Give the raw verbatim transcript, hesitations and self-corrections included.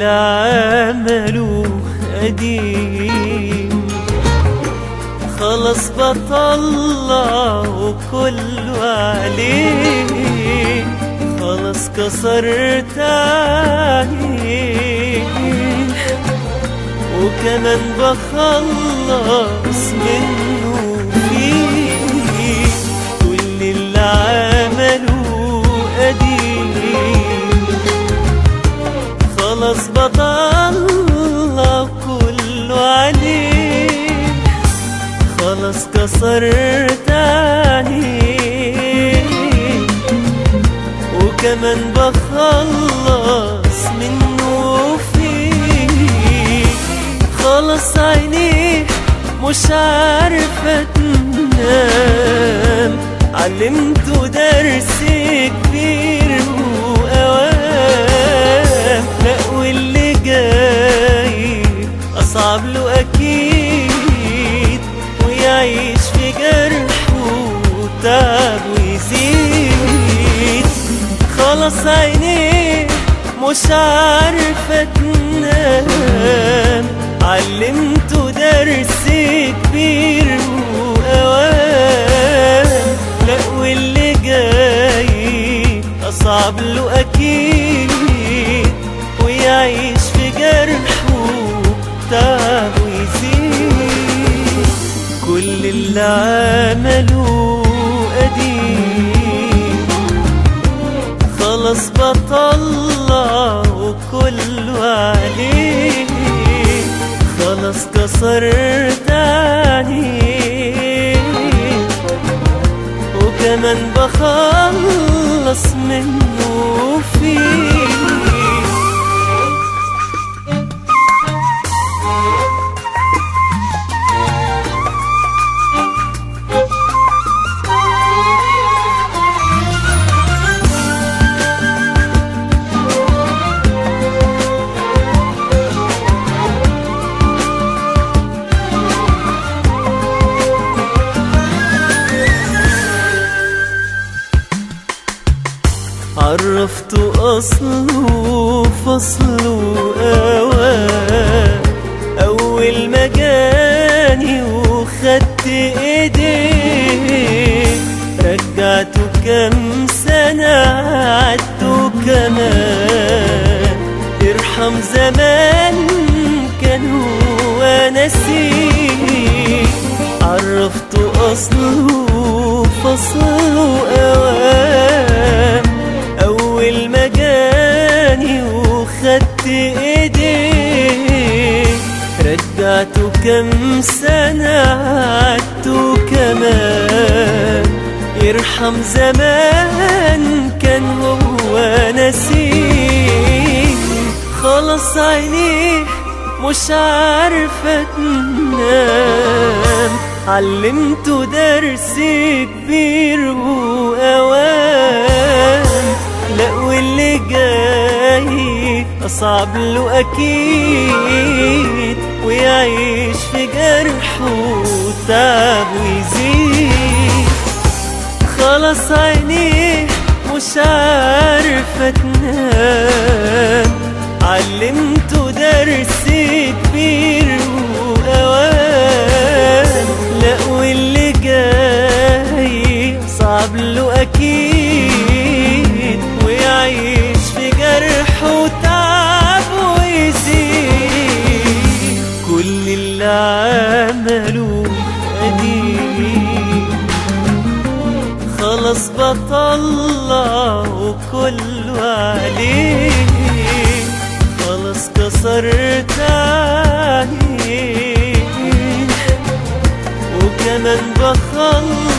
اللي عمله قديم خلاص بطلع وكله عليه، خلاص كسرت عليه وكمان بخلص منه فيه. كل اللي عمله قديم خلاص بطلع كله عليه، خلاص كسرت عليه وكمان بخلص منه فيه. خلاص عينيه مش عارفة تنام، علمته درس كبير وأوام. لا واللي جاي أصعب له أكيد، ويعيش في جرحه وتعب ويزيد. خلاص عينيه مش عارفة تنام، علمته درس كبير وأوام. لا واللي جاي أصعب له أكيد، ويعيش في جرحه تعب ويزيد. كل اللي عمله قديم خلاص بطلع وكله عليه، خلاص كسرت عليه وكمان بخلص منه فيه. عرفته أصله وفصله أوان، أول ما جاني وخدت إيديه رجعته كام سنة عدته كمان. ارحم زمان كان هو نسيه، عرفته أصله وفصله أوان، أول ما جاني وخدت إيديه رجعته كام سنة عدته كمان. يرحم زمان كان هو نسيه. خلاص عينيه مش عارفة تنام، علمته درس كبير وأوام. لا واللي جاي أصعب له أكيد، ويعيش في جرحه تعب ويزيد. خلاص عينيه مش عارفة تنام، علمته درس كبير وأوام. لا واللي جاي صعب له أكيد، ويعيش في جرحه تعب ويزيد. كل اللي عمله قديم خلاص بطلع وكله عليه، خلاص كسرت عليه وكمان بخلص